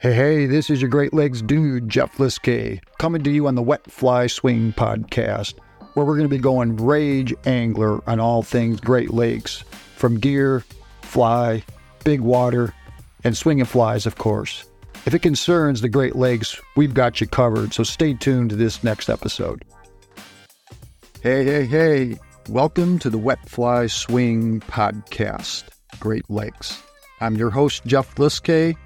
Hey, this is your Great Lakes dude, Jeff Liskay, coming to you on the Wet Fly Swing podcast, where we're going to be going rage angler on all things Great Lakes, from gear, fly, big water, and swinging flies, of course. If it concerns the Great Lakes, we've got you covered, so stay tuned to this next episode. Hey, welcome to the Wet Fly Swing podcast, Great Lakes. I'm your host, Jeff Liskay,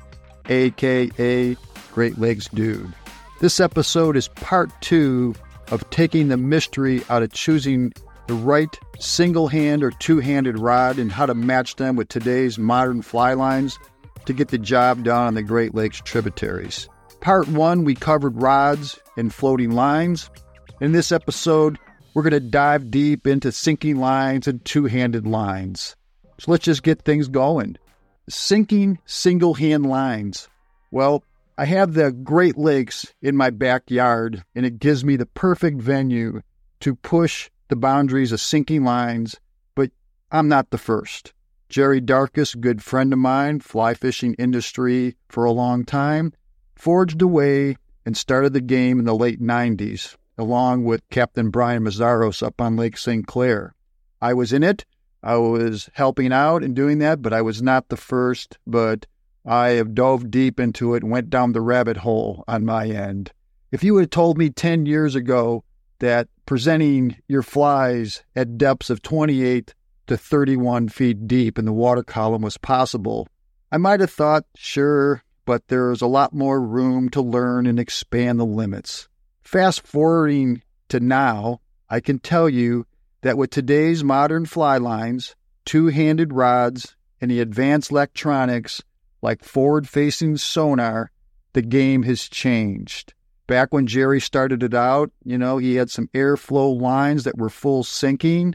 a.k.a. Great Lakes Dude. This episode is part 2 of taking the mystery out of choosing the right single-hand or two-handed rod and how to match them with today's modern fly lines to get the job done on the Great Lakes tributaries. Part 1, we covered rods and floating lines. In this episode, we're going to dive deep into sinking lines and two-handed lines. So let's just get things going. Sinking single-hand lines. Well, I have the Great Lakes in my backyard, and it gives me the perfect venue to push the boundaries of sinking lines, but I'm not the first. Jerry Darkus, a good friend of mine, fly fishing industry for a long time, forged away and started the game in the late 90s, along with Captain Brian Mazzaros up on Lake St. Clair. I was in it. I was helping out and doing that, but I was not the first, but I have dove deep into it and went down the rabbit hole on my end. If you had told me 10 years ago that presenting your flies at depths of 28 to 31 feet deep in the water column was possible, I might have thought, sure, but there's a lot more room to learn and expand the limits. Fast forwarding to now, I can tell you that with today's modern fly lines, two-handed rods, and the advanced electronics like forward-facing sonar, the game has changed. Back when Jerry started it out, he had some airflow lines that were full sinking,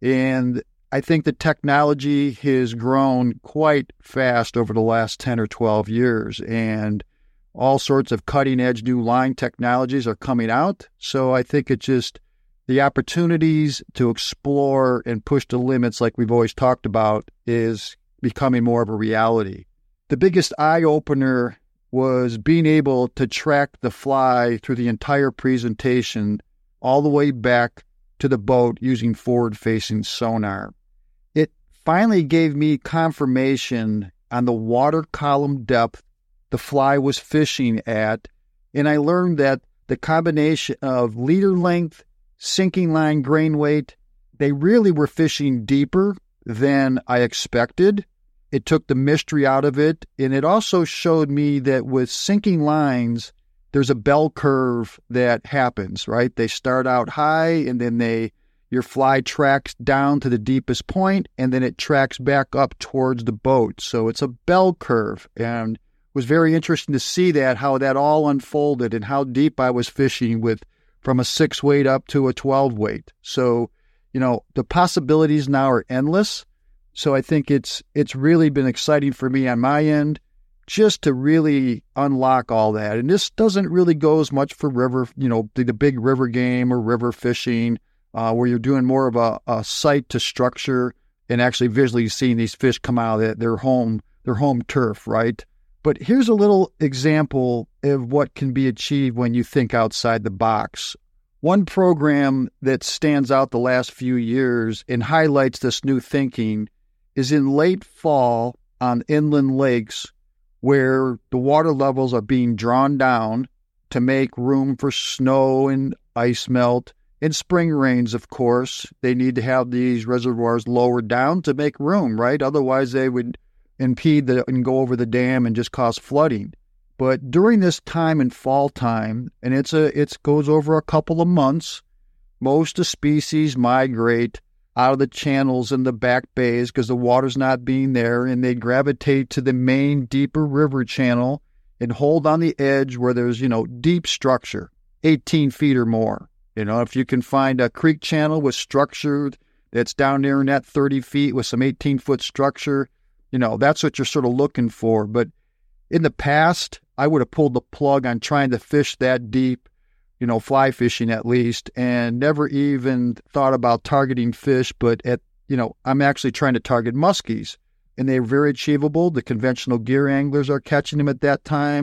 and I think the technology has grown quite fast over the last 10 or 12 years, and all sorts of cutting-edge new line technologies are coming out, so I think it just the opportunities to explore and push the limits like we've always talked about is becoming more of a reality. The biggest eye-opener was being able to track the fly through the entire presentation all the way back to the boat using forward-facing sonar. It finally gave me confirmation on the water column depth the fly was fishing at, and I learned that the combination of leader length, sinking line grain weight, they really were fishing deeper than I expected. It took the mystery out of it, and it also showed me that with sinking lines, there's a bell curve that happens, right? They start out high, and then your fly tracks down to the deepest point, and then it tracks back up towards the boat. So it's a bell curve, and it was very interesting to see how that all unfolded and how deep I was fishing from a 6 weight up to a 12 weight. So, the possibilities now are endless. So I think it's really been exciting for me on my end just to really unlock all that. And this doesn't really go as much for river, the big river game or river fishing, where you're doing more of a sight to structure and actually visually seeing these fish come out of their home turf, right? But here's a little example of what can be achieved when you think outside the box. One program that stands out the last few years and highlights this new thinking is in late fall on inland lakes where the water levels are being drawn down to make room for snow and ice melt and spring rains, of course. They need to have these reservoirs lowered down to make room, right? Otherwise, they would impede and go over the dam and just cause flooding. But during this time in fall time, and it goes over a couple of months, most of the species migrate out of the channels and the back bays because the water's not being there, and they gravitate to the main deeper river channel and hold on the edge where there's, deep structure, 18 feet or more. If you can find a creek channel with structure that's down there in that 30 feet with some 18-foot structure, that's what you're sort of looking for. But in the past, I would have pulled the plug on trying to fish that deep, fly fishing at least, and never even thought about targeting fish. But I'm actually trying to target muskies, and they're very achievable. The conventional gear anglers are catching them at that time.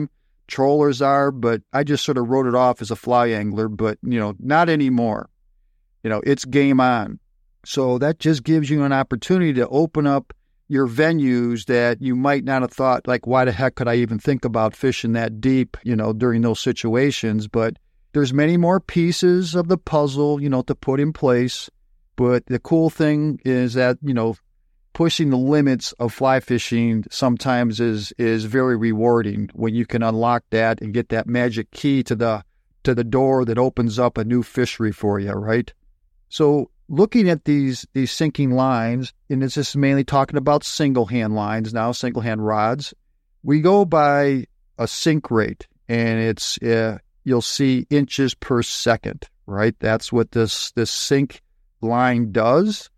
trollers are, but I just sort of wrote it off as a fly angler, but, not anymore. It's game on. So that just gives you an opportunity to open up your venues that you might not have thought, like, why the heck could I even think about fishing that deep, during those situations? But there's many more pieces of the puzzle, to put in place. But the cool thing is that, pushing the limits of fly fishing sometimes is very rewarding when you can unlock that and get that magic key to the door that opens up a new fishery for you, right? So looking at these sinking lines, and it's just mainly talking about single-hand lines now, single-hand rods, we go by a sink rate, and it's you'll see inches per second, right? That's what this sink line does.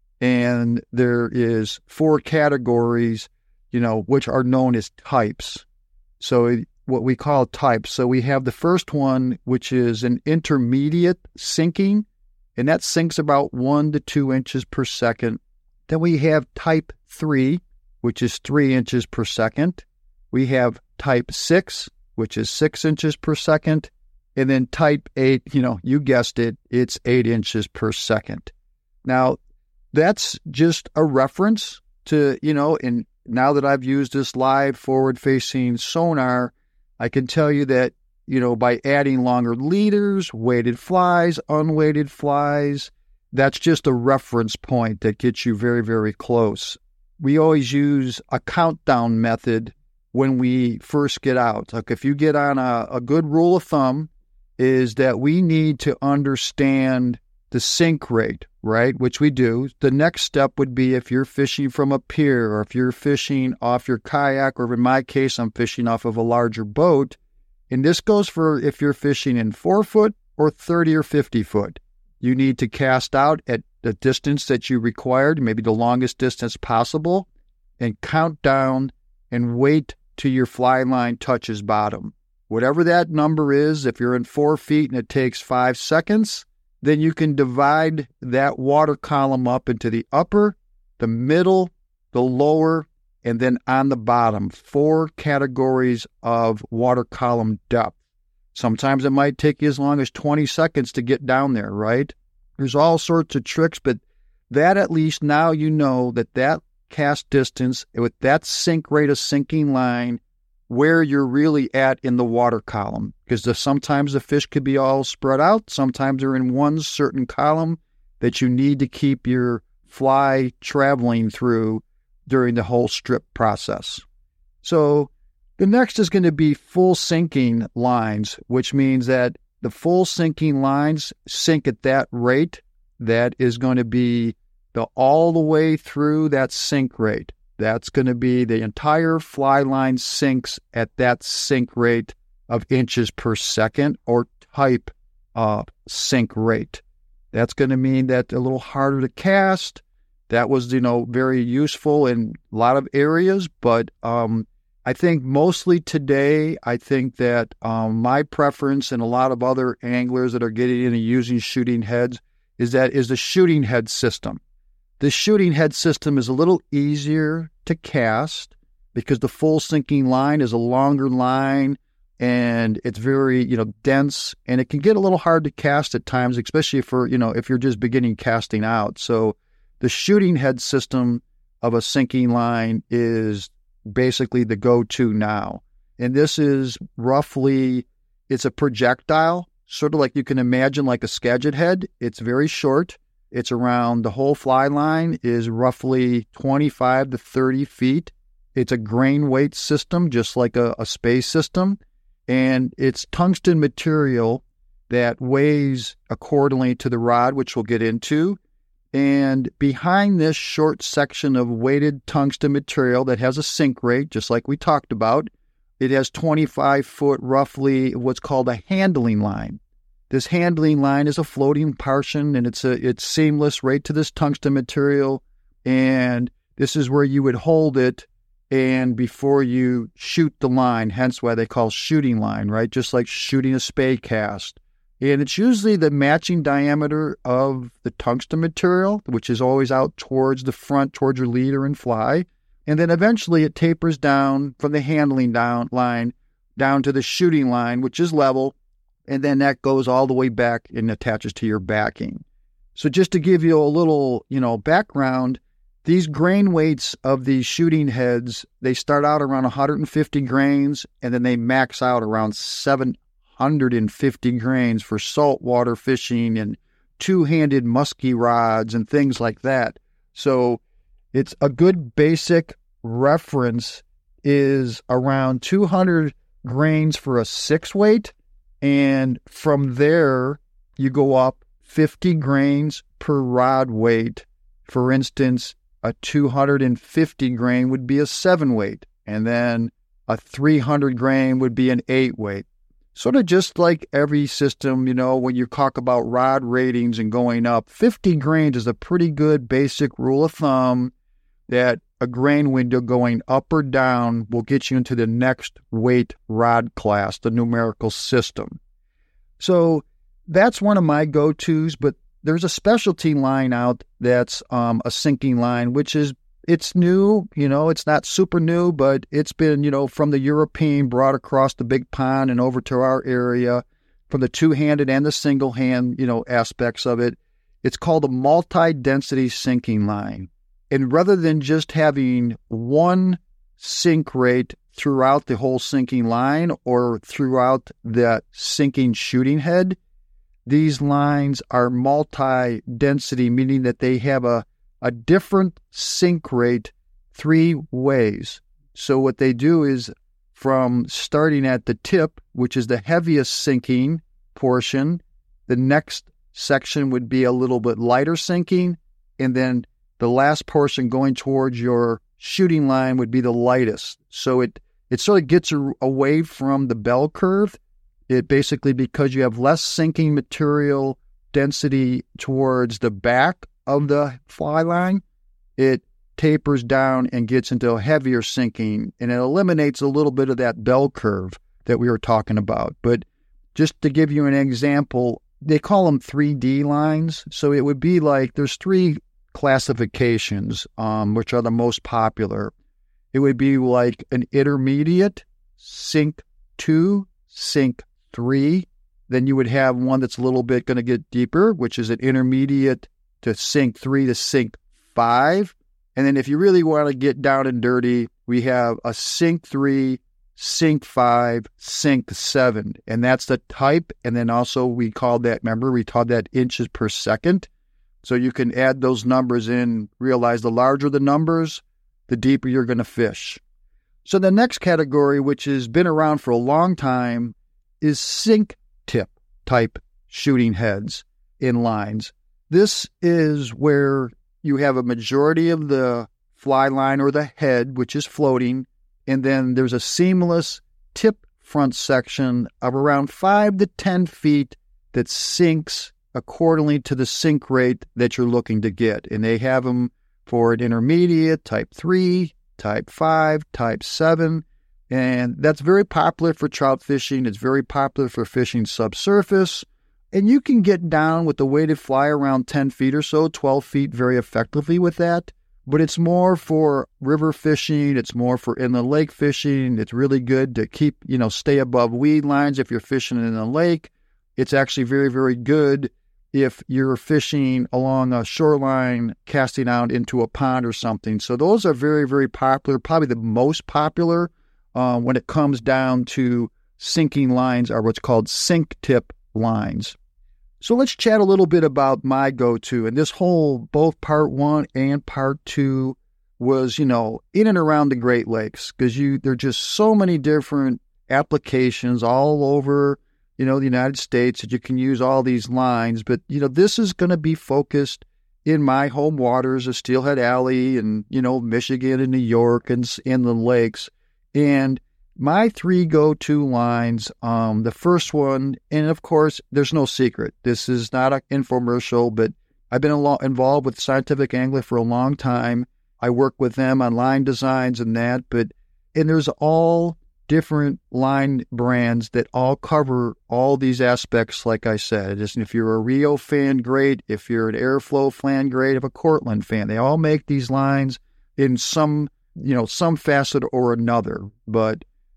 And there is 4 categories, which are known as types. So what we call types. So we have the first one, which is an intermediate sinking, and that sinks about 1 to 2 inches per second. Then we have type 3, which is 3 inches per second. We have type 6, which is 6 inches per second. And then type 8, you guessed it, it's 8 inches per second. Now, that's just a reference to, and now that I've used this live forward-facing sonar, I can tell you that, by adding longer leaders, weighted flies, unweighted flies, that's just a reference point that gets you very, very close. We always use a countdown method when we first get out. Like if you get on a good rule of thumb is that we need to understand the sink rate, right, which we do. The next step would be if you're fishing from a pier or if you're fishing off your kayak, or in my case, I'm fishing off of a larger boat. And this goes for if you're fishing in 4 foot or 30 or 50 foot. You need to cast out at the distance that you required, maybe the longest distance possible, and count down and wait till your fly line touches bottom. Whatever that number is, if you're in 4 feet and it takes 5 seconds, then you can divide that water column up into the upper, the middle, the lower, and then on the bottom, 4 categories of water column depth. Sometimes it might take you as long as 20 seconds to get down there, right? There's all sorts of tricks, but that at least now you know that cast distance with that sink rate of sinking line, where you're really at in the water column. Because sometimes the fish could be all spread out. Sometimes they're in one certain column that you need to keep your fly traveling through during the whole strip process. So the next is going to be full sinking lines, which means that the full sinking lines sink at that rate. That is going to be all the way through that sink rate. That's going to be the entire fly line sinks at that sink rate of inches per second, or type sink rate. That's going to mean that a little harder to cast. That was, very useful in a lot of areas, but I think mostly today, I think that my preference and a lot of other anglers that are getting into using shooting heads is the shooting head system. The shooting head system is a little easier to cast because the full sinking line is a longer line and it's very, dense, and it can get a little hard to cast at times, especially for, if you're just beginning casting out. So the shooting head system of a sinking line is basically the go-to now. And this is roughly, it's a projectile, sort of like you can imagine like a Skagit head. It's very short. It's around, the whole fly line is roughly 25 to 30 feet. It's a grain weight system, just like a space system. And it's tungsten material that weighs accordingly to the rod, which we'll get into. And behind this short section of weighted tungsten material that has a sink rate, just like we talked about, it has 25 foot roughly what's called a handling line. This handling line is a floating portion, and it's seamless right to this tungsten material. And this is where you would hold it and before you shoot the line, hence why they call shooting line, right? Just like shooting a spade cast. And it's usually the matching diameter of the tungsten material, which is always out towards the front, towards your leader and fly. And then eventually it tapers down from the handling down line down to the shooting line, which is level, and then that goes all the way back and attaches to your backing. So just to give you a little, background, these grain weights of these shooting heads, they start out around 150 grains, and then they max out around 750 grains for saltwater fishing and two-handed musky rods and things like that. So it's a good basic reference is around 200 grains for a 6-weight, and from there you go up 50 grains per rod weight. For instance, a 250 grain would be a 7-weight, and then a 300 grain would be an 8-weight. Sort of just like every system, when you talk about rod ratings and going up, 50 grains is a pretty good basic rule of thumb that a grain window going up or down will get you into the next weight rod class, the numerical system. So that's one of my go-tos, but there's a specialty line out that's a sinking line, which is, it's new, it's not super new, but it's been, from the European brought across the big pond and over to our area from the two-handed and the single-hand, aspects of it. It's called a multi-density sinking line. And rather than just having one sink rate throughout the whole sinking line or throughout the sinking shooting head, these lines are multi-density, meaning that they have a different sink rate 3 ways. So what they do is from starting at the tip, which is the heaviest sinking portion, the next section would be a little bit lighter sinking, and then the last portion going towards your shooting line would be the lightest. So it sort of gets away from the bell curve. It basically, because you have less sinking material density towards the back of the fly line, it tapers down and gets into a heavier sinking, and it eliminates a little bit of that bell curve that we were talking about. But just to give you an example, they call them 3D lines. So it would be like there's 3 classifications, which are the most popular. It would be like an intermediate, sink 2, sink 3. Then you would have one that's a little bit going to get deeper, which is an intermediate to sink 3 to sink 5. And then if you really want to get down and dirty, we have a sink 3, sink 5, sink 7. And that's the type. And then also we called that inches per second. So you can add those numbers in, realize the larger the numbers, the deeper you're going to fish. So the next category, which has been around for a long time, is sink tip type shooting heads in lines. This is where you have a majority of the fly line or the head, which is floating, and then there's a seamless tip front section of around 5 to 10 feet that sinks accordingly to the sink rate that you're looking to get. And they have them for an intermediate, type 3, type 5, type 7. And that's very popular for trout fishing. It's very popular for fishing subsurface. And you can get down with the weighted fly around 10 feet or so, 12 feet very effectively with that. But it's more for river fishing. It's more for inland lake fishing. It's really good to keep, stay above weed lines if you're fishing in a lake. It's actually very, very good if you're fishing along a shoreline, casting out into a pond or something. So those are very, very popular, probably the most popular when it comes down to sinking lines are what's called sink tip lines. So let's chat a little bit about my go-to. And this whole, both part 1 and part 2 was, in and around the Great Lakes, because there are just so many different applications all over the United States that you can use all these lines. But, this is going to be focused in my home waters of Steelhead Alley and, Michigan and New York and inland lakes. And my 3 go-to lines, the first one, and of course, there's no secret. This is not an infomercial, but I've been involved with Scientific Angler for a long time. I work with them on line designs and that, and there's all different line brands that all cover all these aspects, like I said. If you're a Rio fan, great. If you're an Airflow fan, great. If a Cortland fan, they all make these lines in some facet or another. But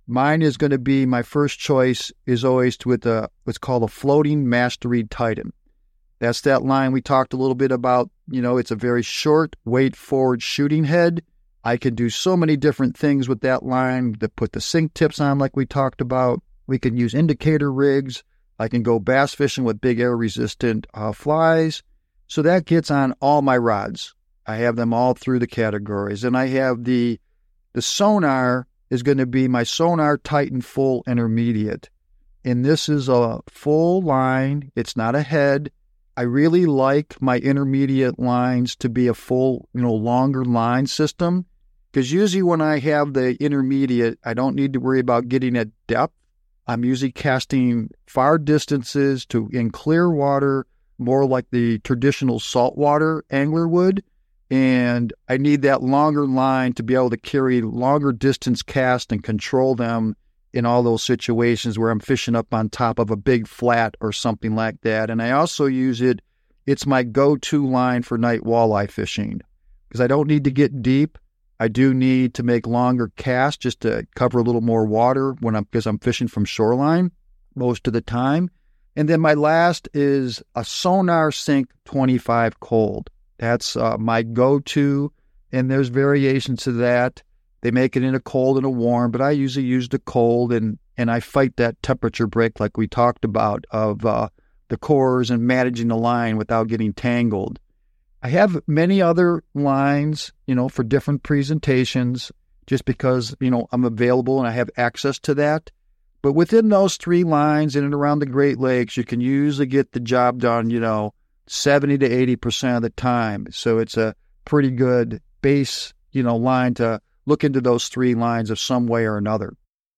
mine is going to be, my first choice is always with what's called a floating mastery Titan. That's that line we talked a little bit about. It's a very short, weight forward shooting head. I can do so many different things with that line, to put the sink tips on like we talked about. We can use indicator rigs. I can go bass fishing with big air resistant flies. So that gets on all my rods. I have them all through the categories. And I have the sonar is going to be my Sonar Titan Full Intermediate. And this is a full line. It's not a head. I really like my intermediate lines to be a full, longer line system, because usually when I have the intermediate, I don't need to worry about getting at depth. I'm usually casting far distances in clear water, more like the traditional saltwater angler would. And I need that longer line to be able to carry longer distance cast and control them in all those situations where I'm fishing up on top of a big flat or something like that. And I also use it's my go-to line for night walleye fishing, because I don't need to get deep. I do need to make longer casts just to cover a little more water because I'm fishing from shoreline most of the time. And then my last is a Sonar Sync 25 cold. That's my go-to, and there's variations to that. They make it in a cold and a warm, but I usually use the cold, and I fight that temperature break like we talked about of the cores and managing the line without getting tangled. I have many other lines, for different presentations, just because, I'm available and I have access to that. But within those three lines in and around the Great Lakes, you can usually get the job done, 70 to 80% of the time. So it's a pretty good base, line to look into those three lines of some way or another.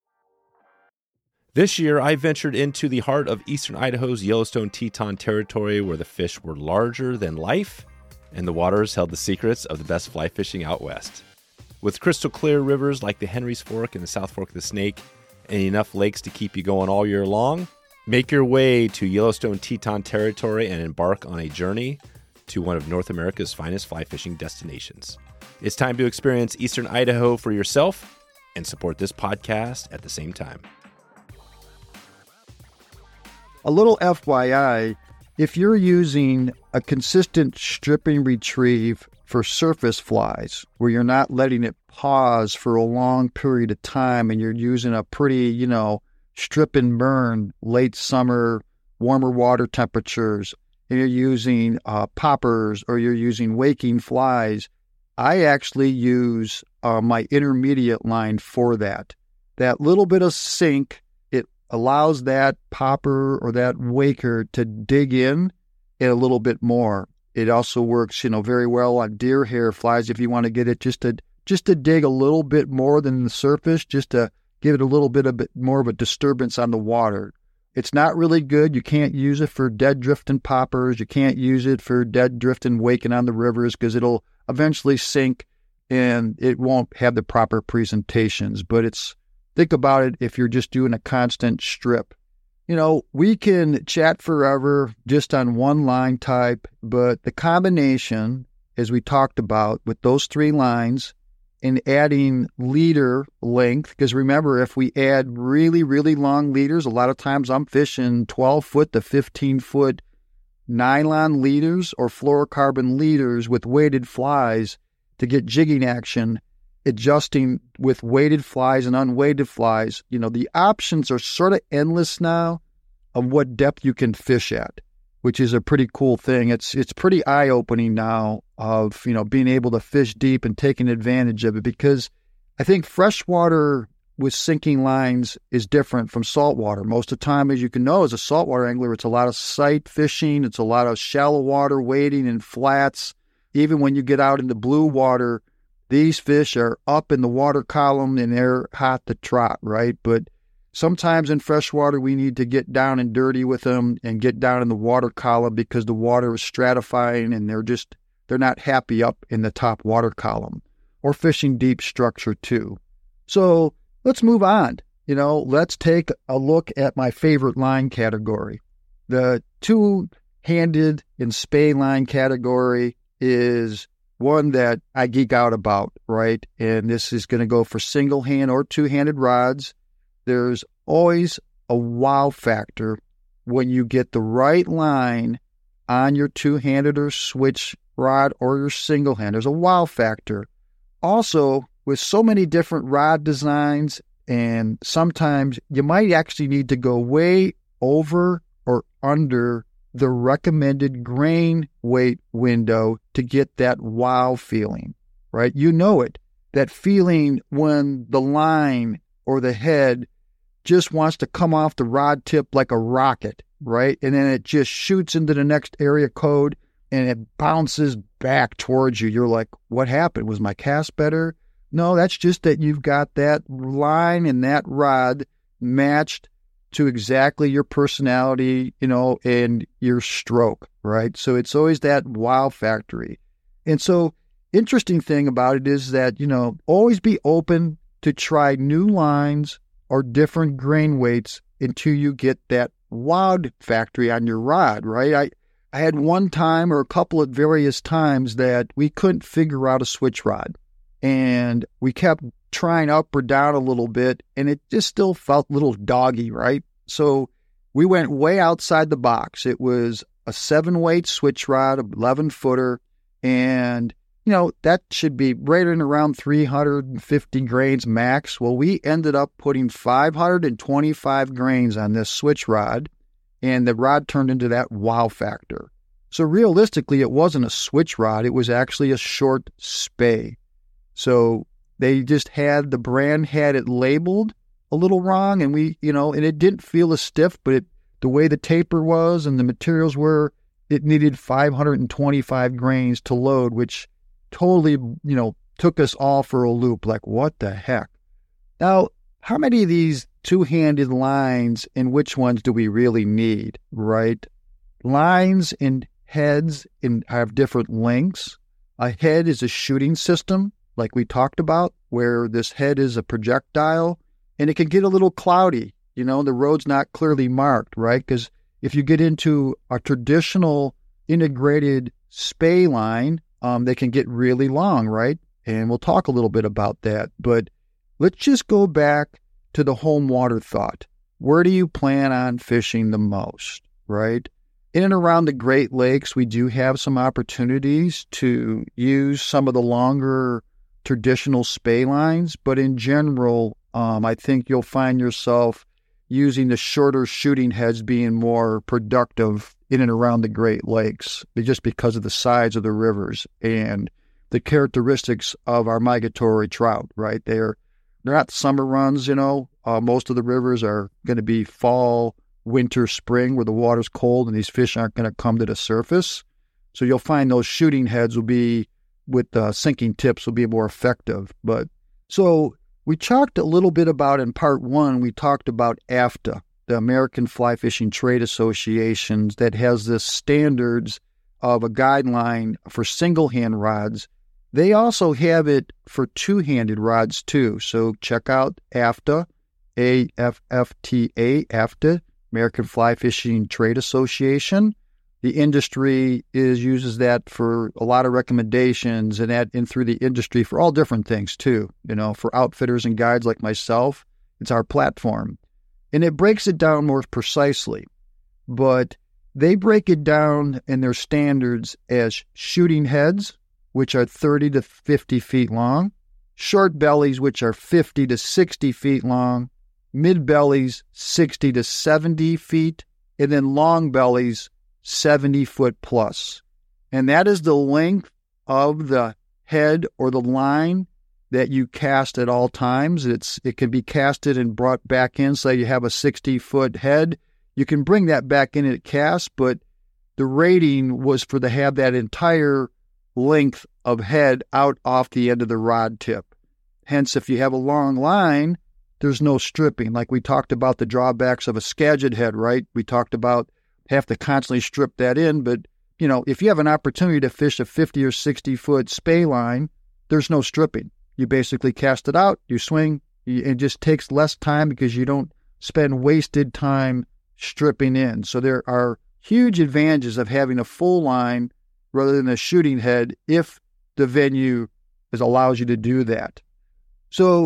This year, I ventured into the heart of eastern Idaho's Yellowstone Teton territory, where the fish were larger than life and the waters held the secrets of the best fly fishing out west. With crystal clear rivers like the Henry's Fork and the South Fork of the Snake, and enough lakes to keep you going all year long, make your way to Yellowstone Teton territory and embark on a journey to one of North America's finest fly fishing destinations. It's time to experience eastern Idaho for yourself and support this podcast at the same time. A little FYI, if you're using a consistent stripping retrieve for surface flies, where you're not letting it pause for a long period of time and you're using a pretty, strip and burn late summer, warmer water temperatures, and you're using poppers or you're using waking flies, I actually use my intermediate line for that. That little bit of sink, it allows that popper or that waker to dig in a little bit more. It also works, very well on deer hair flies if you want to get it just to dig a little bit more than the surface, just to give it a little bit more of a disturbance on the water. It's not really good. You can't use it for dead drifting poppers. You can't use it for dead drifting waking on the rivers, because it'll eventually sink and it won't have the proper presentations. But think about it if you're just doing a constant strip. We can chat forever just on one line type, but the combination, as we talked about, with those three lines and adding leader length, because remember, if we add really, really long leaders, a lot of times I'm fishing 12-foot to 15-foot nylon leaders or fluorocarbon leaders with weighted flies to get jigging action, adjusting with weighted flies and unweighted flies. The options are sort of endless now of what depth you can fish at, which is a pretty cool thing. It's pretty eye-opening now of, being able to fish deep and taking advantage of it, because I think freshwater with sinking lines is different from saltwater. Most of the time, as you can know, as a saltwater angler, it's a lot of sight fishing. It's a lot of shallow water wading in flats. Even when you get out into blue water, these fish are up in the water column and they're hot to trot, right? But sometimes in freshwater, we need to get down and dirty with them and get down in the water column, because the water is stratifying and they're not happy up in the top water column, or fishing deep structure too. So let's move on. Let's take a look at my favorite line category. The two-handed and spey line category is one that I geek out about, right? And this is going to go for single-hand or two-handed rods. there's always a wow factor when you get the right line on your two-handed or switch rod or your single hand. There's a wow factor. Also, with so many different rod designs, and sometimes you might actually need to go way over or under the recommended grain weight window to get that wow feeling, right? You know it, that feeling when the line or the head just wants to come off the rod tip like a rocket, right? And then it just shoots into the next area code and it bounces back towards you. You're like, what happened? Was my cast better? No, that's just that you've got that line and that rod matched to exactly your personality, and your stroke, right? So it's always that wow factory. And so interesting thing about it is that, always be open to try new lines or different grain weights until you get that wow factory on your rod, right? I had one time or a couple of various times that we couldn't figure out a switch rod. And we kept trying up or down a little bit, and it just still felt a little doggy, right? So we went way outside the box. It was a 7-weight switch rod, 11-footer, and, that should be right in around 350 grains max. Well, we ended up putting 525 grains on this switch rod, and the rod turned into that wow factor. So realistically, it wasn't a switch rod. It was actually a short spay. So they just the brand had it labeled a little wrong, and and it didn't feel as stiff, but the way the taper was and the materials were, it needed 525 grains to load, which totally, took us all for a loop. Like, what the heck? Now, how many of these two-handed lines and which ones do we really need, right? Lines and heads have different lengths. A head is a shooting system, like we talked about, where this head is a projectile, and it can get a little cloudy. The road's not clearly marked, right? Because if you get into a traditional integrated spay line, they can get really long, right? And we'll talk a little bit about that. But let's just go back to the home water thought. Where do you plan on fishing the most, right? In and around the Great Lakes, we do have some opportunities to use some of the longer traditional spay lines, but in general, I think you'll find yourself using the shorter shooting heads being more productive in and around the Great Lakes, just because of the size of the rivers and the characteristics of our migratory trout, right? They're not summer runs, most of the rivers are going to be fall, winter, spring, where the water's cold and these fish aren't going to come to the surface. So you'll find those shooting heads will be, with sinking tips, will be more effective. But so we talked a little bit about, in part one, we talked about AFTA, the American Fly Fishing Trade Association, that has this standards of a guideline for single-hand rods. They also have it for two-handed rods too. So check out AFTA, AFFTA, AFTA, American Fly Fishing Trade Association. The industry uses that for a lot of recommendations, and through the industry for all different things too. For outfitters and guides like myself, it's our platform. And it breaks it down more precisely. But they break it down in their standards as shooting heads, which are 30 to 50 feet long, short bellies, which are 50 to 60 feet long, mid bellies, 60 to 70 feet, and then long bellies, 70 foot plus. And that is the length of the head or the line that you cast at all times. It can be casted and brought back in. Say you have a 60-foot head, you can bring that back in at cast, but the rating was for to have that entire length of head out off the end of the rod tip. Hence, if you have a long line, there's no stripping. Like we talked about the drawbacks of a Skagit head, right? We talked about have to constantly strip that in, but if you have an opportunity to fish a 50 or 60-foot spay line, there's no stripping. You basically cast it out, you swing, it just takes less time because you don't spend wasted time stripping in. So there are huge advantages of having a full line rather than a shooting head if the venue allows you to do that. So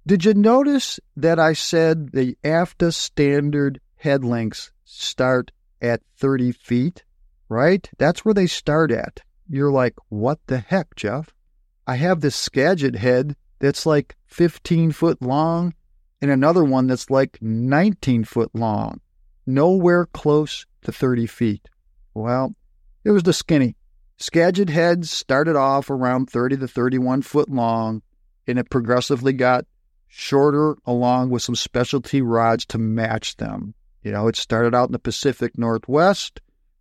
Did you notice that I said the AFTA standard head lengths start at 30 feet, right? That's where they start at. You're like, what the heck, Jeff? I have this Skagit head that's like 15 foot long and another one that's like 19 foot long. Nowhere close to 30 feet. Well, it was the skinny. Skagit heads started off around 30 to 31 foot long, and it progressively got shorter along with some specialty rods to match them. You know, it started out in the Pacific Northwest,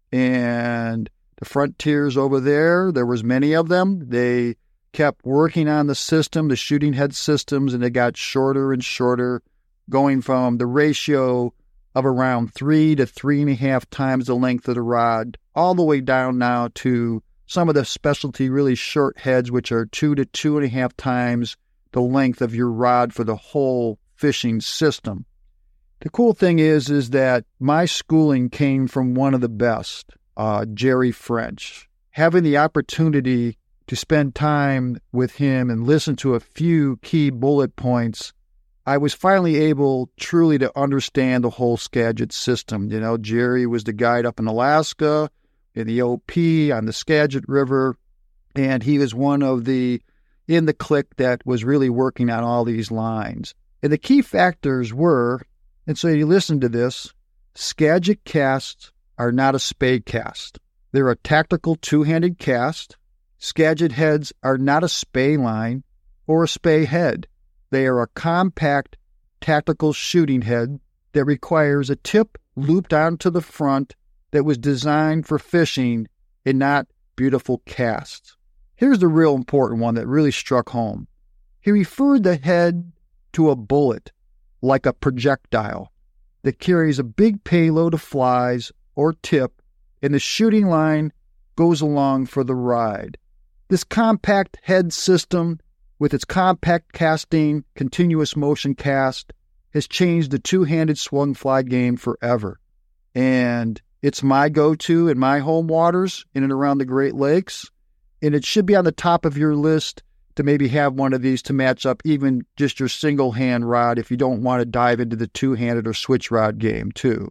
and the frontiers over there was many of them. They kept working on the system, the shooting head systems, and it got shorter and shorter, going from the ratio of around 3 to 3.5 times the length of the rod, all the way down now to some of the specialty really short heads, which are 2 to 2.5 times the length of your rod for the whole fishing system. The cool thing is that my schooling came from one of the best, Jerry French. Having the opportunity to spend time with him and listen to a few key bullet points, I was finally able truly to understand the whole Skagit system. You know, Jerry was the guide up in Alaska, in the OP, on the Skagit River, and he was one of the, in the clique that was really working on all these lines. And the key factors were, and so you listen to this, Skagit casts are not a spade cast. They're a tactical two-handed cast. Skagit heads are not a spay line or a spay head. They are a compact tactical shooting head that requires a tip looped onto the front that was designed for fishing and not beautiful casts. Here's the real important one that really struck home. He referred the head to a bullet, like a projectile, that carries a big payload of flies or tip, and the shooting line goes along for the ride. This compact head system, with its compact casting, continuous motion cast, has changed the two-handed swung fly game forever. And it's my go-to in my home waters in and around the Great Lakes. And it should be on the top of your list to maybe have one of these to match up even just your single-hand rod if you don't want to dive into the two-handed or switch rod game too.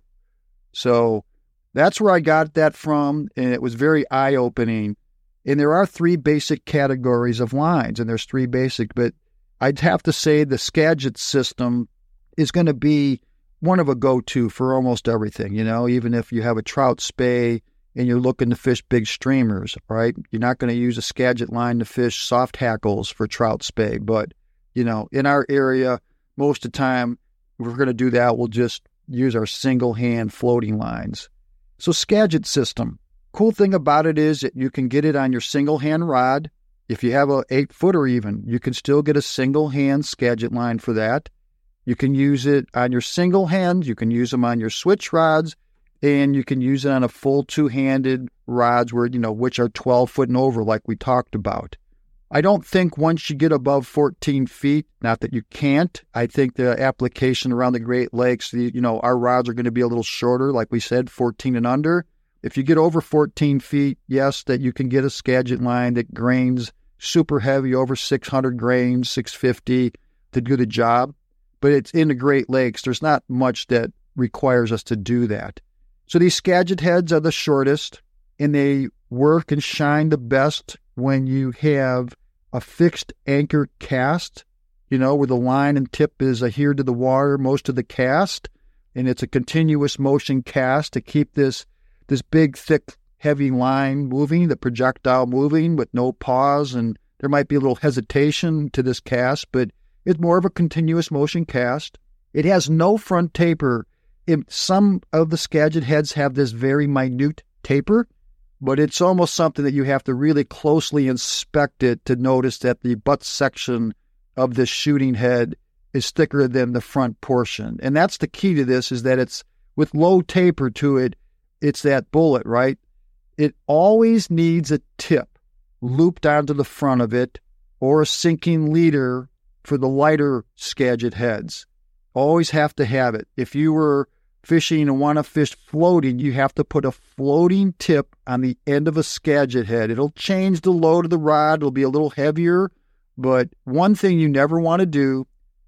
So that's where I got that from, and it was very eye-opening. And there are 3 basic categories of lines, and there's 3 basic, but I'd have to say the Skagit system is going to be one of a go-to for almost everything, you know, even if you have a trout spay and you're looking to fish big streamers, right? You're not going to use a Skagit line to fish soft hackles for trout spay, but, you know, in our area, most of the time, if we're going to do that, we'll just use our single-hand floating lines. So Skagit system. Cool thing about it is that you can get it on your single-hand rod. If you have a 8-footer even, you can still get a single-hand Skagit line for that. You can use it on your single hand. You can use them on your switch rods, and you can use it on a full two-handed rods where, you know, which are 12 foot and over like we talked about. I don't think once you get above 14 feet, not that you can't, I think the application around the Great Lakes, you know, our rods are going to be a little shorter, like we said, 14 and under. If you get over 14 feet, yes, that you can get a Skagit line that grains super heavy, over 600 grains, 650 to do the job. But it's in the Great Lakes. There's not much that requires us to do that. So these Skagit heads are the shortest, and they work and shine the best when you have a fixed anchor cast, you know, where the line and tip is adhered to the water most of the cast, and it's a continuous motion cast to keep this big, thick, heavy line moving, the projectile moving with no pause, and there might be a little hesitation to this cast, but it's more of a continuous motion cast. It has no front taper. Some of the Skagit heads have this very minute taper, but it's almost something that you have to really closely inspect it to notice that the butt section of this shooting head is thicker than the front portion. And that's the key to this, is that it's with low taper to it. It's that bullet, right? It always needs a tip looped onto the front of it, or a sinking leader for the lighter Skagit heads. Always have to have it. If you were fishing and want to fish floating, you have to put a floating tip on the end of a Skagit head. It'll change the load of the rod. It'll be a little heavier, but one thing you never want to do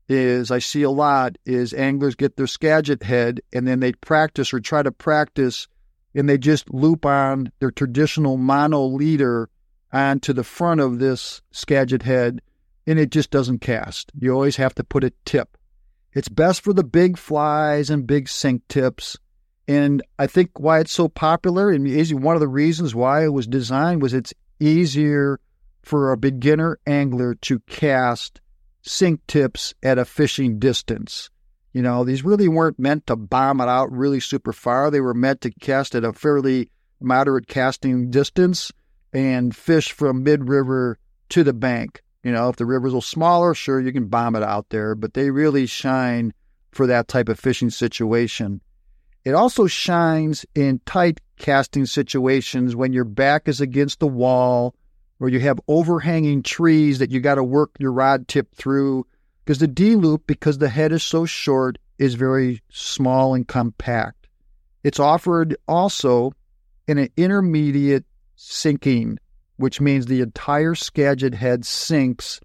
is I see a lot is anglers get their Skagit head and then they practice or try to practice and they just loop on their traditional mono leader onto the front of this Skagit head and it just doesn't cast. You always have to put a tip. It's best for the big flies and big sink tips. And I think why it's so popular and one of the reasons why it was designed was it's easier for a beginner angler to cast sink tips at a fishing distance. You know, these really weren't meant to bomb it out really super far. They were meant to cast at a fairly moderate casting distance and fish from mid-river to the bank. You know, if the river's a little smaller, sure, you can bomb it out there, but they really shine for that type of fishing situation. It also shines in tight casting situations when your back is against the wall or you have overhanging trees that you got to work your rod tip through, because the D-loop, because the head is so short, is very small and compact. It's offered also in an intermediate sinking, which means the entire Skagit head sinks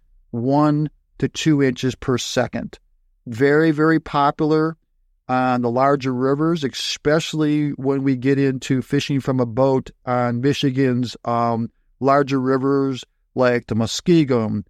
1 to 2 inches per second. Very, very popular on the larger rivers, especially when we get into fishing from a boat on Michigan's larger rivers like the Muskegum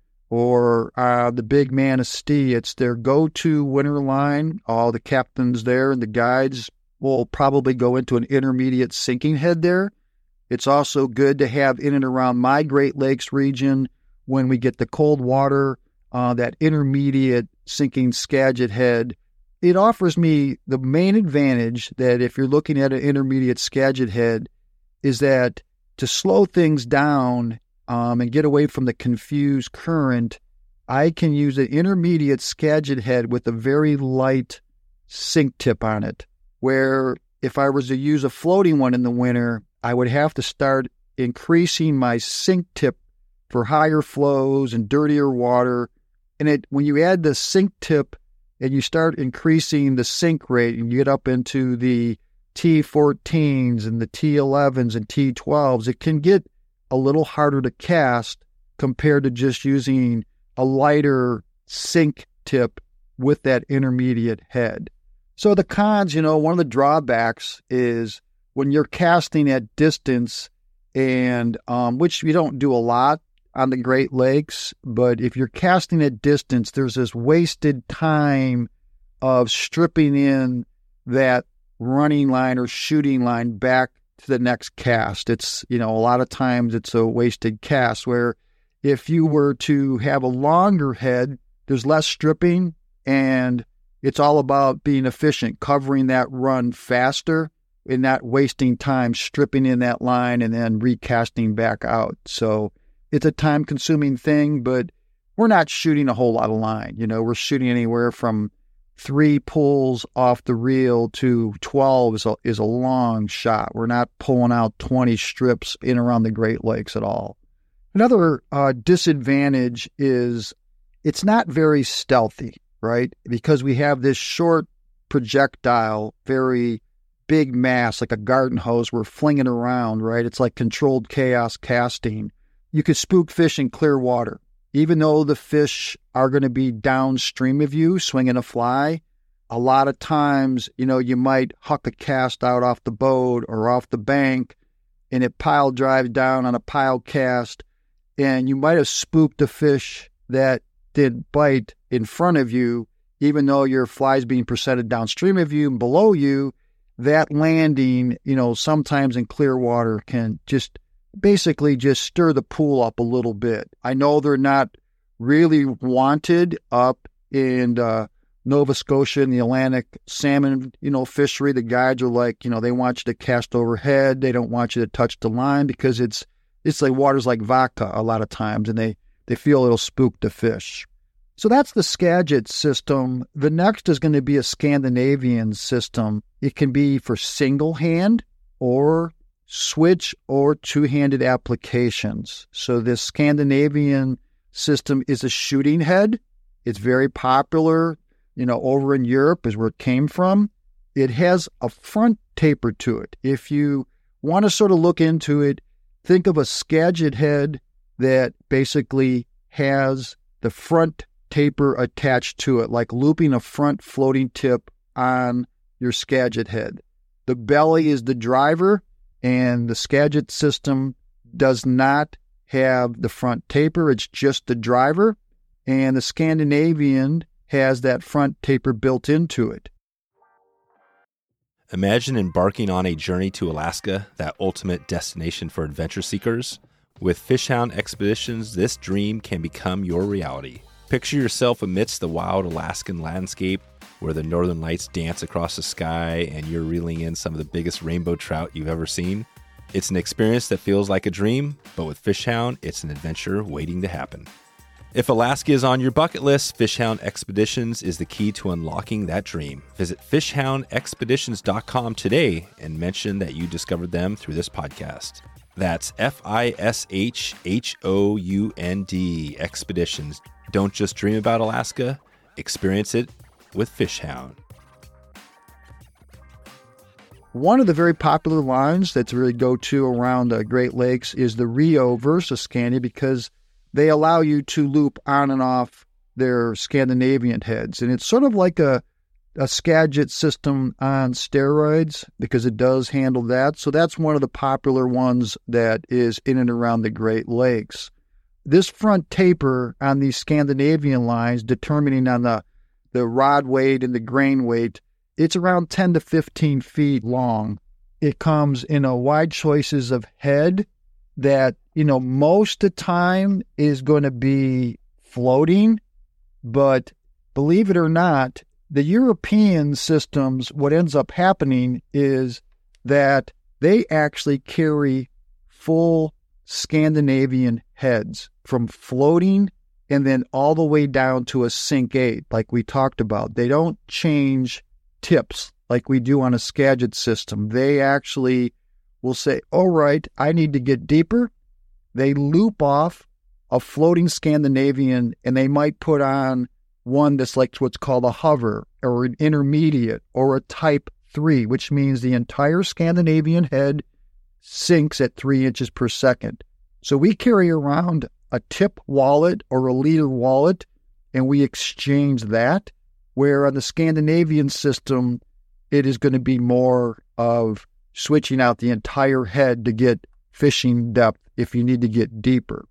or the Big Manistee. It's their go-to winter line. All the captains there and the guides will probably go into an intermediate sinking head there. It's also good to have in and around my Great Lakes region when we get the cold water, that intermediate sinking Skagit head. It offers me the main advantage that if you're looking at an intermediate Skagit head is that to slow things down and get away from the confused current, I can use an intermediate Skagit head with a very light sink tip on it, where if I was to use a floating one in the winter, I would have to start increasing my sink tip for higher flows and dirtier water. And when you add the sink tip and you start increasing the sink rate and you get up into the T14s and the T11s and T12s, it can get a little harder to cast compared to just using a lighter sink tip with that intermediate head. So the cons, one of the drawbacks is when you're casting at distance, and which we don't do a lot on the Great Lakes, but if you're casting at distance, there's this wasted time of stripping in that running line or shooting line back to the next cast. It's, a lot of times it's a wasted cast, where if you were to have a longer head, there's less stripping and it's all about being efficient, covering that run faster and not wasting time stripping in that line and then recasting back out. So it's a time-consuming thing, but we're not shooting a whole lot of line. We're shooting anywhere from 3 pulls off the reel to 12 is a long shot. We're not pulling out 20 strips in around the Great Lakes at all. Another disadvantage is it's not very stealthy, right? Because we have this short projectile, very big mass, like a garden hose we're flinging around, right? It's like controlled chaos casting. You could spook fish in clear water. Even though the fish are going to be downstream of you, swinging a fly, a lot of times, you might huck a cast out off the boat or off the bank, and it pile drives down on a pile cast, and you might have spooked a fish that did bite in front of you, even though your fly's being presented downstream of you and below you. That landing, sometimes in clear water can basically just stir the pool up a little bit. I know they're not really wanted up in Nova Scotia in the Atlantic salmon, fishery. The guides are like, they want you to cast overhead. They don't want you to touch the line because it's like water's like vodka a lot of times, and they feel it'll spook the fish. So that's the Skagit system. The next is going to be a Scandinavian system. It can be for single hand or switch or two-handed applications. So this Scandinavian system is a shooting head. It's very popular, over in Europe is where it came from. It has a front taper to it. If you want to sort of look into it, think of a Skagit head that basically has the front taper attached to it, like looping a front floating tip on your Skagit head. The belly is the driver, and the Skagit system does not have the front taper. It's just the driver, and the Scandinavian has that front taper built into it. Imagine embarking on a journey to Alaska, that ultimate destination for adventure seekers. With Fishhound Expeditions, this dream can become your reality. Picture yourself amidst the wild Alaskan landscape where the northern lights dance across the sky and you're reeling in some of the biggest rainbow trout you've ever seen. It's an experience that feels like a dream, but with Fishhound, it's an adventure waiting to happen. If Alaska is on your bucket list, Fishhound Expeditions is the key to unlocking that dream. Visit fishhoundexpeditions.com today and mention that you discovered them through this podcast. That's FISHHOUND Expeditions. Don't just dream about Alaska, experience it with Fishhound. One of the very popular lines that's really go-to around the Great Lakes is the Rio versus Scandi, because they allow you to loop on and off their Scandinavian heads. And it's sort of like a Skagit system on steroids, because it does handle that. So that's one of the popular ones that is in and around the Great Lakes. This front taper on these Scandinavian lines, determining on the rod weight and the grain weight, it's around 10 to 15 feet long. It comes in a wide choices of head that, most of the time is going to be floating, but believe it or not, the European systems, what ends up happening is that they actually carry full Scandinavian heads from floating and then all the way down to a sink 8, like we talked about. They don't change tips like we do on a Skagit system. They actually will say, all right, I need to get deeper. They loop off a floating Scandinavian, and they might put on one that's like what's called a hover or an intermediate or a type 3, which means the entire Scandinavian head sinks at 3 inches per second. So we carry around a tip wallet or a leader wallet, and we exchange that, where on the Scandinavian system, it is going to be more of switching out the entire head to get fishing depth if you need to get deeper.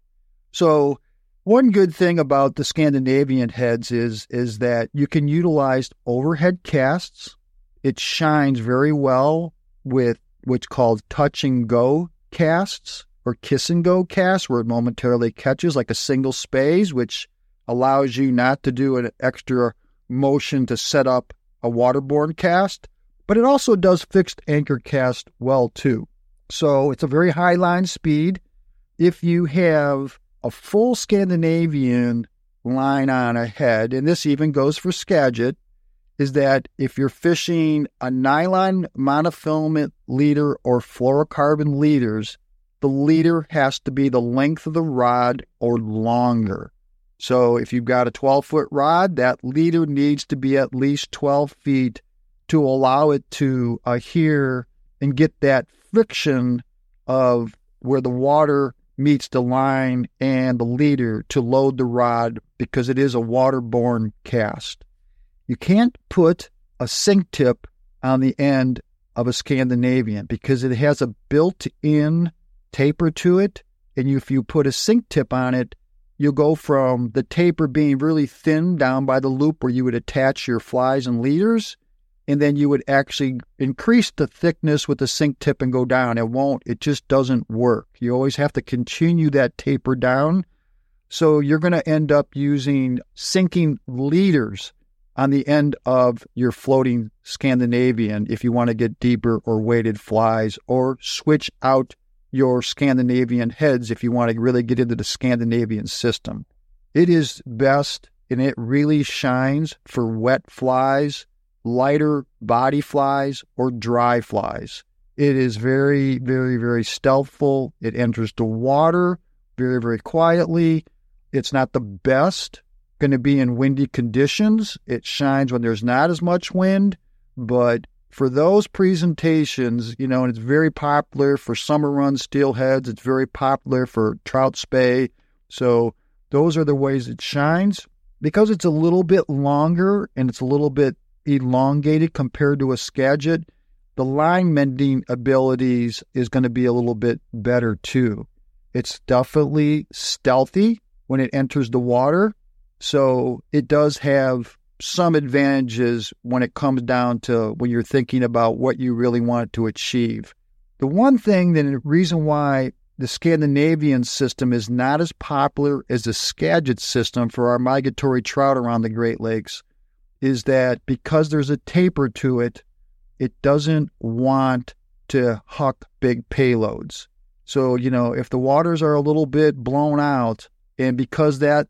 So one good thing about the Scandinavian heads is that you can utilize overhead casts. It shines very well with what's called touch and go casts or kiss and go casts, where it momentarily catches like a single spaze, which allows you not to do an extra motion to set up a waterborne cast, but it also does fixed anchor cast well too. So it's a very high line speed. If you have a full Scandinavian line on a head, and this even goes for Skagit, is that if you're fishing a nylon monofilament leader or fluorocarbon leaders, the leader has to be the length of the rod or longer. So if you've got a 12-foot rod, that leader needs to be at least 12 feet to allow it to adhere and get that friction of where the water meets the line and the leader to load the rod, because it is a waterborne cast. You can't put a sink tip on the end of a Scandinavian because it has a built-in taper to it, and if you put a sink tip on it, you'll go from the taper being really thin down by the loop where you would attach your flies and leaders, and then you would actually increase the thickness with the sink tip and go down. It just doesn't work. You always have to continue that taper down. So you're going to end up using sinking leaders on the end of your floating Scandinavian if you want to get deeper or weighted flies, or switch out your Scandinavian heads if you want to really get into the Scandinavian system. It is best, and it really shines for wet flies, lighter body flies, or dry flies. It is very, very, very stealthful. It enters the water very, very quietly. It's not the best going to be in windy conditions. It shines when there's not as much wind, but for those presentations, and it's very popular for summer run steelheads. It's very popular for trout spay. So those are the ways it shines. because it's a little bit longer and it's a little bit elongated compared to a Skagit, the line mending abilities is going to be a little bit better too. It's definitely stealthy when it enters the water, so it does have some advantages when it comes down to when you're thinking about what you really want to achieve. The one thing, the reason why the Scandinavian system is not as popular as the Skagit system for our migratory trout around the Great Lakes is that because there's a taper to it, it doesn't want to huck big payloads. So, if the waters are a little bit blown out, and because that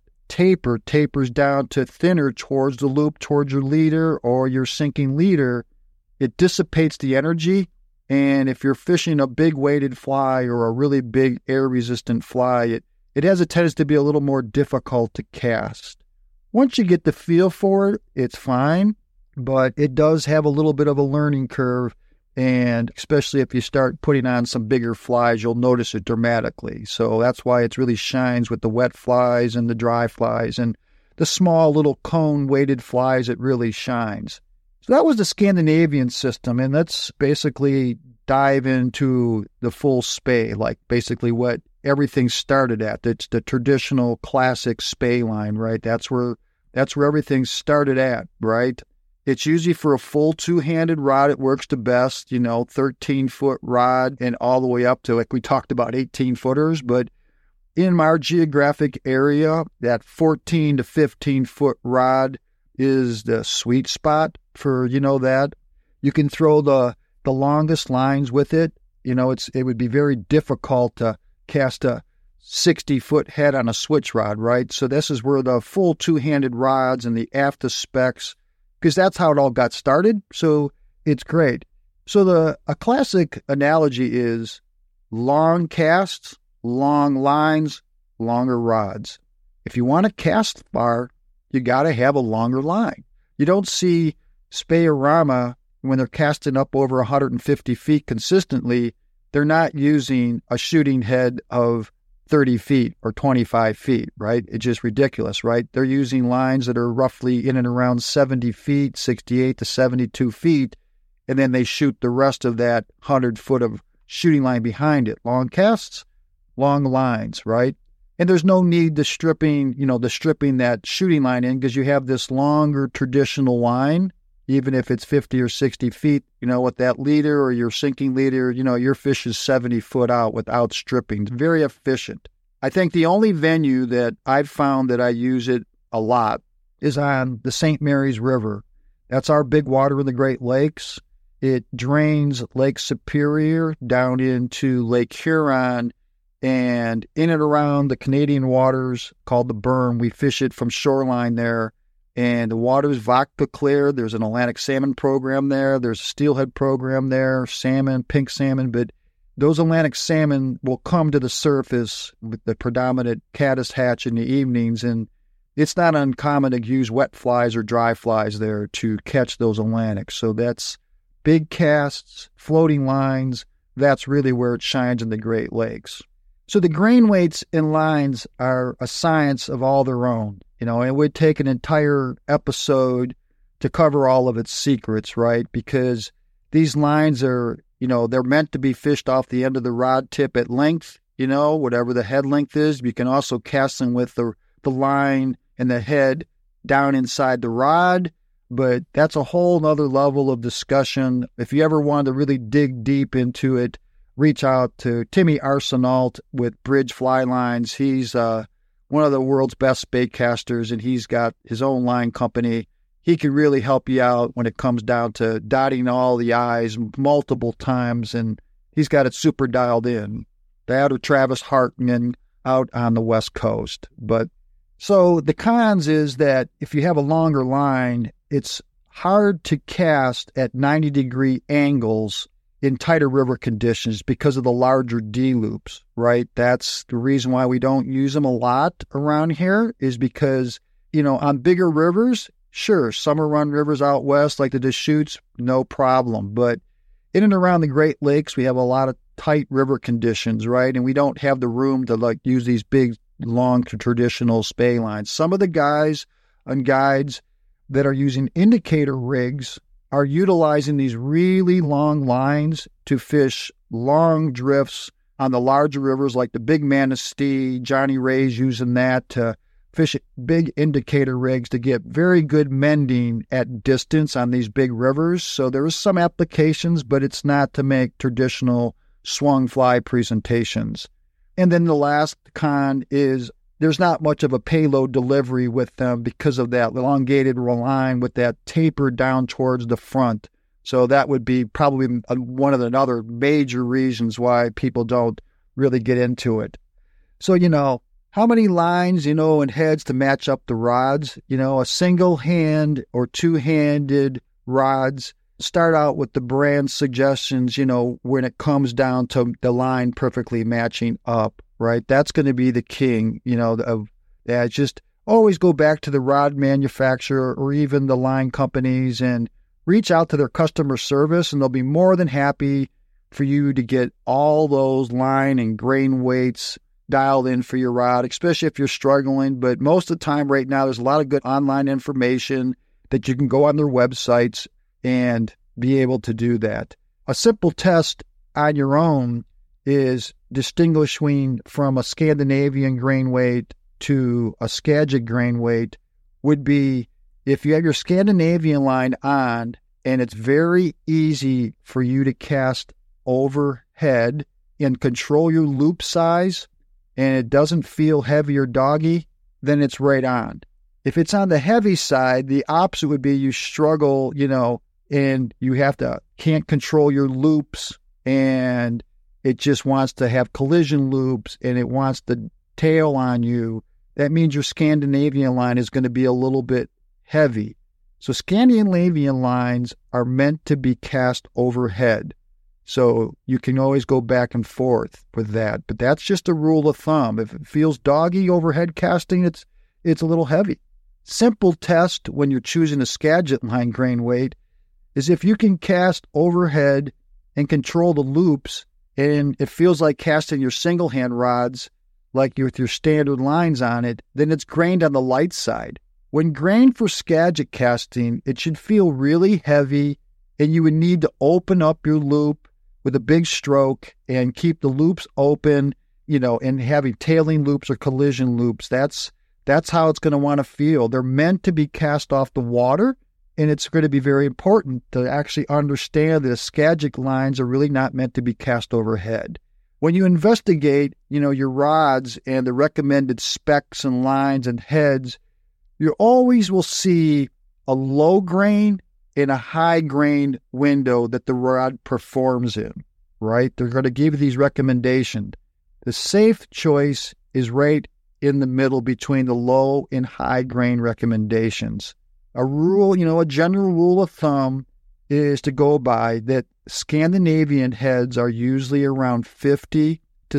tapers down to thinner towards the loop, towards your leader or your sinking leader, it dissipates the energy. And if you're fishing a big weighted fly or a really big air-resistant fly, it has a tendency to be a little more difficult to cast. Once you get the feel for it, it's fine, but it does have a little bit of a learning curve, and especially if you start putting on some bigger flies, you'll notice it dramatically. So that's why it really shines with the wet flies and the dry flies, and the small little cone-weighted flies, it really shines. So that was the Scandinavian system, and let's basically dive into the full Spey, like basically what everything started at. It's the traditional classic Spey line, right? That's where everything started at, right? It's usually for a full two-handed rod. It works the best, 13-foot rod and all the way up to, like we talked about, 18-footers. But in our geographic area, that 14 to 15-foot rod is the sweet spot for, that. You can throw the longest lines with it. It would be very difficult to cast a 60-foot head on a switch rod, right? So this is where the full two-handed rods and the AFTA specs, because that's how it all got started. So it's great. So a classic analogy is long casts, long lines, longer rods. If you want to cast far, you got to have a longer line. You don't see Spey-O-Rama when they're casting up over 150 feet consistently. They're not using a shooting head of 30 feet or 25 feet, right? It's just ridiculous, right? They're using lines that are roughly in and around 70 feet, 68 to 72 feet, and then they shoot the rest of that 100 foot of shooting line behind it. Long casts, long lines, right? And there's no need to stripping that shooting line in, because you have this longer traditional line, even if it's 50 or 60 feet, with that leader or your sinking leader, your fish is 70 foot out without stripping. It's very efficient. I think the only venue that I've found that I use it a lot is on the St. Mary's River. That's our big water in the Great Lakes. It drains Lake Superior down into Lake Huron, and in and around the Canadian waters called the Burn. We fish it from shoreline there, and the water is vodka clear. There's an Atlantic salmon program there. There's a steelhead program there, salmon, pink salmon, but those Atlantic salmon will come to the surface with the predominant caddis hatch in the evenings, and it's not uncommon to use wet flies or dry flies there to catch those Atlantics. So that's big casts, floating lines. That's really where it shines in the Great Lakes. So the grain weights and lines are a science of all their own, and it would take an entire episode to cover all of its secrets, right? Because these lines are, they're meant to be fished off the end of the rod tip at length, whatever the head length is. You can also cast them with the line and the head down inside the rod, but that's a whole nother level of discussion. If you ever want to really dig deep into it, reach out to Timmy Arsenault with Bridge Fly Lines. He's one of the world's best bait casters, and he's got his own line company. He can really help you out when it comes down to dotting all the I's multiple times, and he's got it super dialed in. That or Travis Hartman out on the West Coast. But so the cons is that if you have a longer line, it's hard to cast at 90-degree angles in tighter river conditions because of the larger D-loops, right? That's the reason why we don't use them a lot around here, is because, on bigger rivers, sure, summer run rivers out west like the Deschutes, no problem. But in and around the Great Lakes, we have a lot of tight river conditions, right? And we don't have the room to use these big, long traditional Spey lines. Some of the guys and guides that are using indicator rigs are utilizing these really long lines to fish long drifts on the larger rivers like the Big Manistee. Johnny Ray's using that to fish big indicator rigs to get very good mending at distance on these big rivers. So there is some applications, but it's not to make traditional swung fly presentations. And then the last con is there's not much of a payload delivery with them because of that elongated line with that taper down towards the front. So that would be probably one of the other major reasons why people don't really get into it. So, how many lines, and heads to match up the rods? A single hand or two-handed rods. Start out with the brand suggestions, when it comes down to the line perfectly matching up, right? That's going to be the king, just always go back to the rod manufacturer or even the line companies and reach out to their customer service, and they'll be more than happy for you to get all those line and grain weights dialed in for your rod, especially if you're struggling. But most of the time right now, there's a lot of good online information that you can go on their websites and be able to do that. A simple test on your own is distinguishing from a Scandinavian grain weight to a Skagit grain weight would be if you have your Scandinavian line on and it's very easy for you to cast overhead and control your loop size and it doesn't feel heavy or doggy, then it's right on. If it's on the heavy side, the opposite would be you struggle, and you can't control your loops and it just wants to have collision loops and it wants to tail on you. That means your Scandinavian line is going to be a little bit heavy. So Scandinavian lines are meant to be cast overhead. So you can always go back and forth with that. But that's just a rule of thumb. If it feels doggy overhead casting, it's a little heavy. Simple test when you're choosing a Skagit line grain weight is if you can cast overhead and control the loops and it feels like casting your single hand rods like with your standard lines on it, then it's grained on the light side. When grained for Skagit casting, it should feel really heavy and you would need to open up your loop with a big stroke and keep the loops open, and having tailing loops or collision loops. That's how it's going to want to feel. They're meant to be cast off the water, and it's going to be very important to actually understand that the Skagit lines are really not meant to be cast overhead. When you investigate, your rods and the recommended specs and lines and heads, you always will see a low grain and a high grain window that the rod performs in, right? They're going to give you these recommendations. The safe choice is right in the middle between the low and high grain recommendations. A rule, a general rule of thumb is to go by that Scandinavian heads are usually around 50 to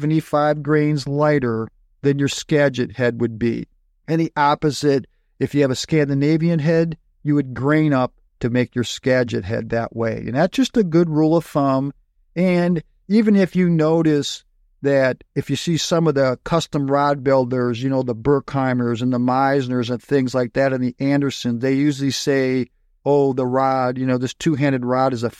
75 grains lighter than your Skagit head would be. And the opposite, if you have a Scandinavian head, you would grain up to make your Skagit head that way. And that's just a good rule of thumb. And even if you notice that if you see some of the custom rod builders, the Berkheimers and the Meisners and things like that and the Andersons, they usually say, the rod, this two-handed rod is a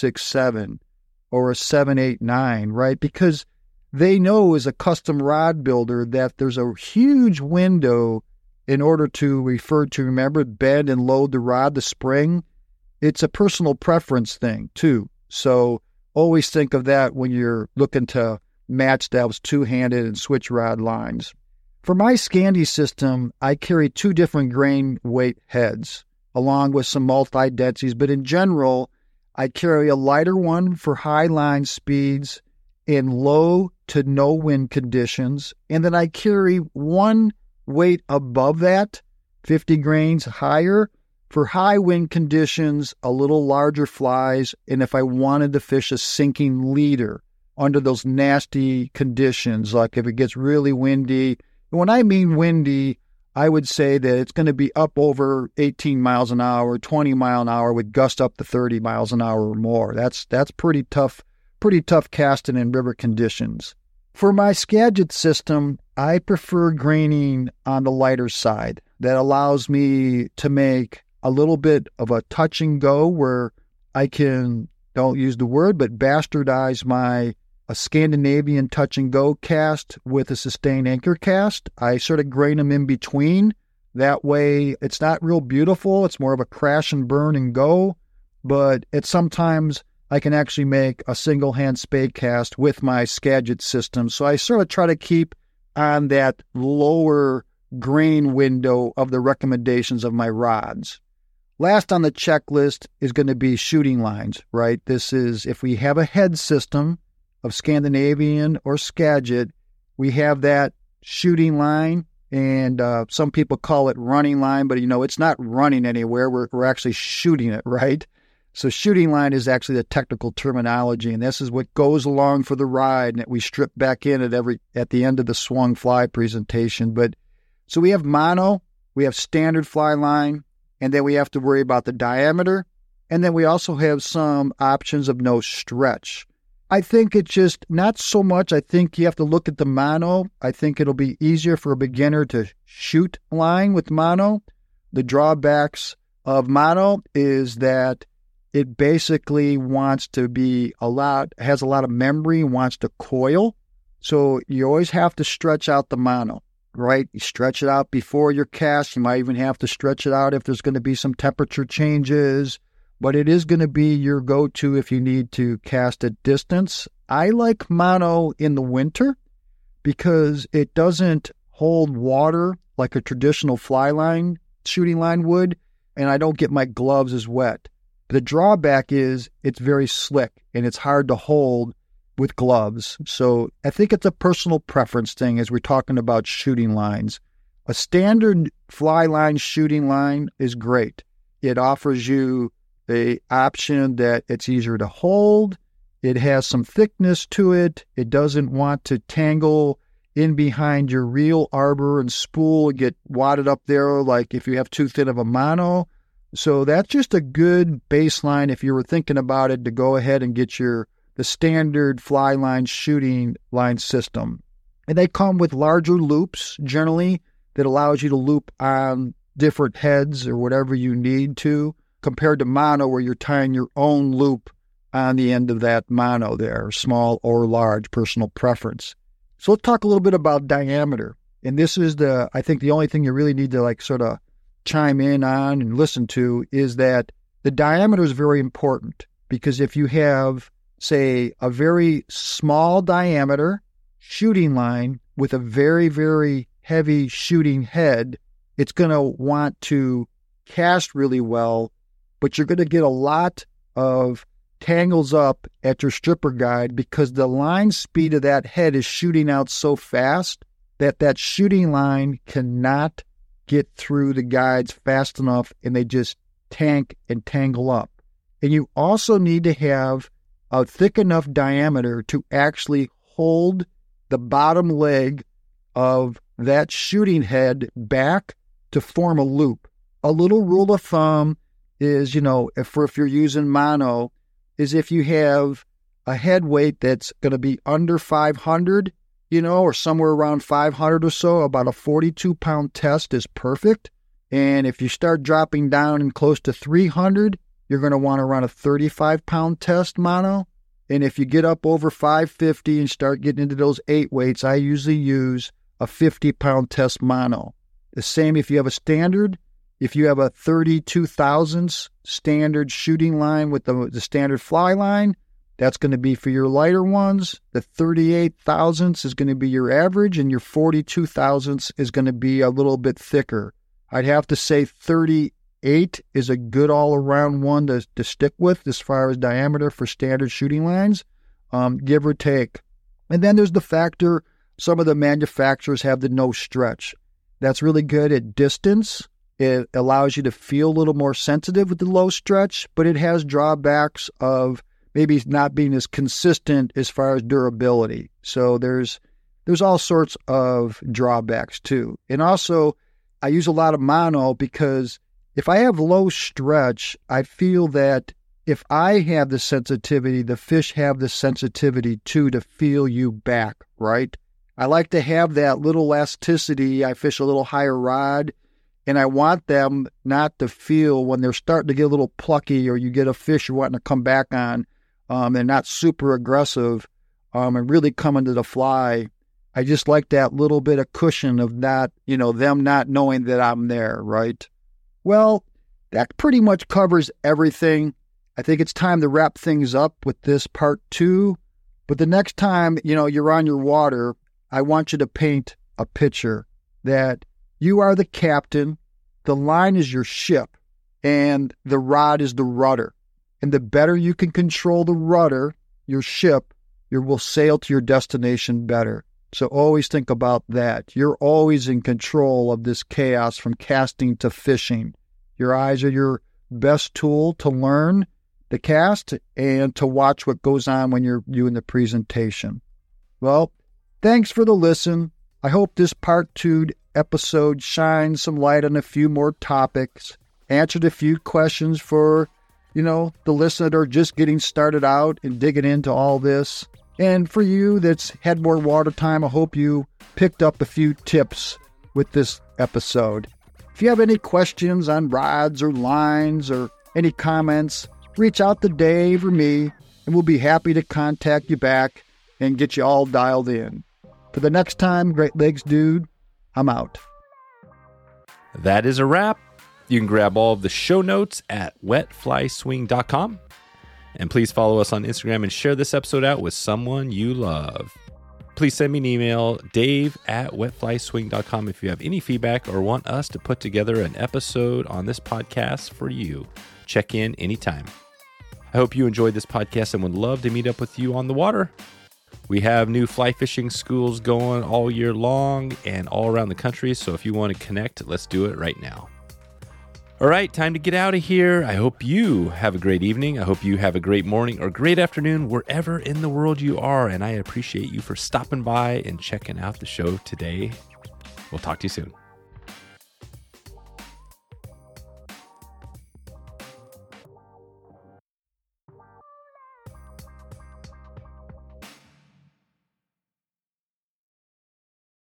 5.67 or a 7.89, right? Because they know as a custom rod builder that there's a huge window in order to remember, bend and load the rod, the spring. It's a personal preference thing too. So always think of that when you're looking to match those two-handed and switch rod lines. For my Scandi system, I carry two different grain weight heads along with some multi-densities, but in general, I carry a lighter one for high line speeds in low to no wind conditions, and then I carry one weight above that, 50 grains higher, for high wind conditions, a little larger flies, and if I wanted to fish a sinking leader under those nasty conditions, like if it gets really windy. And when I mean windy, I would say that it's going to be up over 18 miles an hour, 20 mile an hour with gusts up to 30 miles an hour or more. That's pretty tough casting in river conditions. For my Skagit system, I prefer graining on the lighter side. That allows me to make a little bit of a touch and go where I can, don't use the word, but bastardize a Scandinavian touch and go cast with a sustained anchor cast. I sort of grain them in between. That way, it's not real beautiful. It's more of a crash and burn and go, but sometimes I can actually make a single hand spade cast with my Skagit system. So I sort of try to keep on that lower grain window of the recommendations of my rods. Last on the checklist is going to be shooting lines, right? This is, if we have a head system of Scandinavian or Skagit, we have that shooting line, and some people call it running line, but it's not running anywhere. We're actually shooting it, right? So shooting line is actually the technical terminology, and this is what goes along for the ride, and that we strip back in at the end of the swung fly presentation. But so we have mono, we have standard fly line, and then we have to worry about the diameter, and then we also have some options of no stretch. I think it's just not so much. I think you have to look at the mono. I think it'll be easier for a beginner to shoot line with mono. The drawbacks of mono is that it basically wants to has a lot of memory, wants to coil. So you always have to stretch out the mono, right? You stretch it out before your cast. You might even have to stretch it out if there's going to be some temperature changes, but it is going to be your go-to if you need to cast at distance. I like mono in the winter because it doesn't hold water like a traditional fly line, shooting line would, and I don't get my gloves as wet. The drawback is it's very slick and it's hard to hold with gloves. So I think it's a personal preference thing as we're talking about shooting lines. A standard fly line shooting line is great. It offers you the option that it's easier to hold. It has some thickness to it. It doesn't want to tangle in behind your reel, arbor, and spool and get wadded up there like if you have too thin of a mono. So that's just a good baseline if you were thinking about it to go ahead and get the standard fly line shooting line system. And they come with larger loops generally that allows you to loop on different heads or whatever you need to, compared to mono where you're tying your own loop on the end of that mono there, small or large, personal preference. So let's talk a little bit about diameter. And this is I think the only thing you really need to sort of chime in on and listen to is that the diameter is very important, because if you have, say, a very small diameter shooting line with a very, very heavy shooting head, it's going to want to cast really well, but you're going to get a lot of tangles up at your stripper guide because the line speed of that head is shooting out so fast that shooting line cannot get through the guides fast enough, and they just tank and tangle up. And you also need to have a thick enough diameter to actually hold the bottom leg of that shooting head back to form a loop. A little rule of thumb is, if you're using mono, is if you have a head weight that's going to be under 500, or somewhere around 500 or so, about a 42-pound test is perfect. And if you start dropping down in close to 300, you're going to want to run a 35-pound test mono. And if you get up over 550 and start getting into those 8 weights, I usually use a 50-pound test mono. The same if you have a standard. If you have a 32 thousandths standard shooting line with the standard fly line, that's going to be for your lighter ones. The 38 thousandths is going to be your average, and your 42 thousandths is going to be a little bit thicker. I'd have to say 38 is a good all-around one to stick with as far as diameter for standard shooting lines, give or take. And then there's the factor, some of the manufacturers have the no stretch. That's really good at distance. It allows you to feel a little more sensitive with the low stretch, but it has drawbacks of maybe not being as consistent as far as durability. So there's all sorts of drawbacks too. And also, I use a lot of mono because if I have low stretch, I feel that if I have the sensitivity, the fish have the sensitivity too to feel you back, right? I like to have that little elasticity. I fish a little higher rod, and I want them not to feel when they're starting to get a little plucky, or you get a fish you're wanting to come back on, and not super aggressive, and really coming to the fly. I just like that little bit of cushion of not, them not knowing that I'm there, right? Well, that pretty much covers everything. I think it's time to wrap things up with this part 2. But the next time, you're on your water, I want you to paint a picture that you are the captain, the line is your ship, and the rod is the rudder. And the better you can control the rudder, your ship, you will sail to your destination better. So always think about that. You're always in control of this chaos from casting to fishing. Your eyes are your best tool to learn the cast and to watch what goes on when you're doing the presentation. Well, thanks for the listen. I hope this part 2 episode shines some light on a few more topics, answered a few questions for, the listener that are just getting started out and digging into all this. And for you that's had more water time, I hope you picked up a few tips with this episode. If you have any questions on rods or lines or any comments, reach out to Dave or me, and we'll be happy to contact you back and get you all dialed in. For the next time, Great Lakes Dude, I'm out. That is a wrap. You can grab all of the show notes at wetflyswing.com. And please follow us on Instagram and share this episode out with someone you love. Please send me an email, dave@wetflyswing.com, if you have any feedback or want us to put together an episode on this podcast for you. Check in anytime. I hope you enjoyed this podcast and would love to meet up with you on the water. We have new fly fishing schools going all year long and all around the country, so if you want to connect, let's do it right now. All right, time to get out of here. I hope you have a great evening. I hope you have a great morning or great afternoon wherever in the world you are, and I appreciate you for stopping by and checking out the show today. We'll talk to you soon.